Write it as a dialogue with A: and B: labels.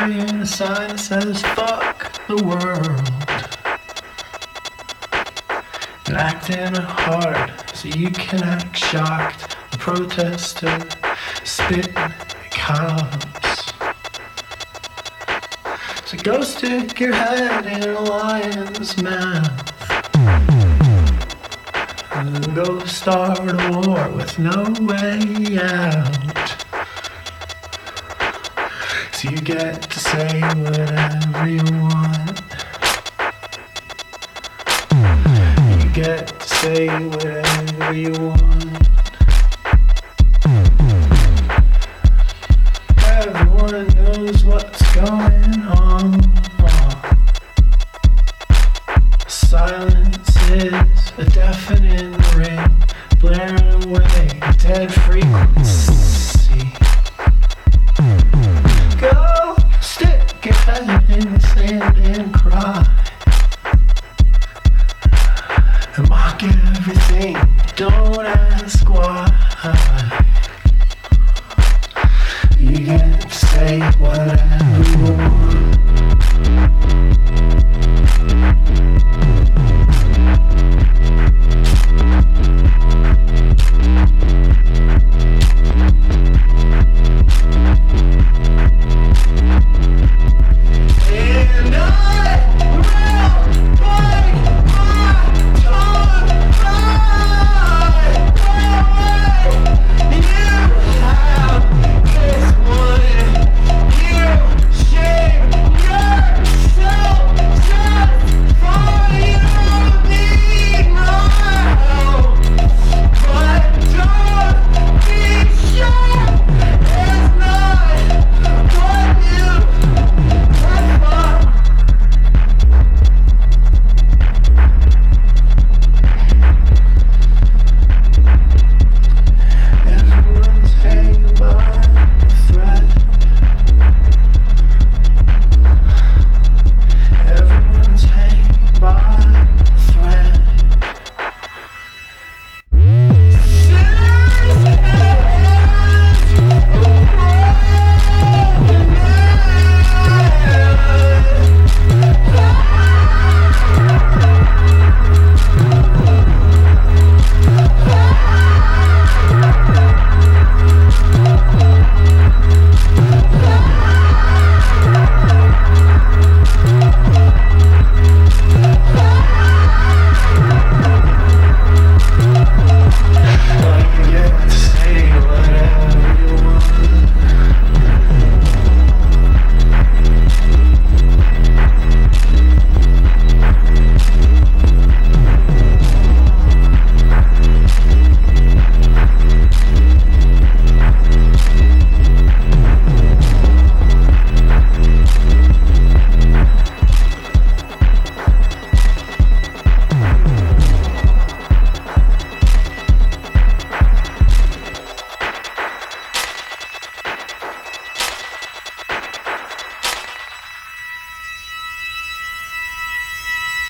A: carrying a sign that says fuck the world. And acting hard so you can act shocked. A protester spitting at cops. So go stick your head in a lion's mouth. And go start a war with no way out. So you get to say whatever you want. You get to say whatever you want. Everyone knows what's going on. Silence is a deafening ring, blaring away a dead frequency. Go stick your head in the sand and cry, and mock everything, don't ask why. You get to say whatever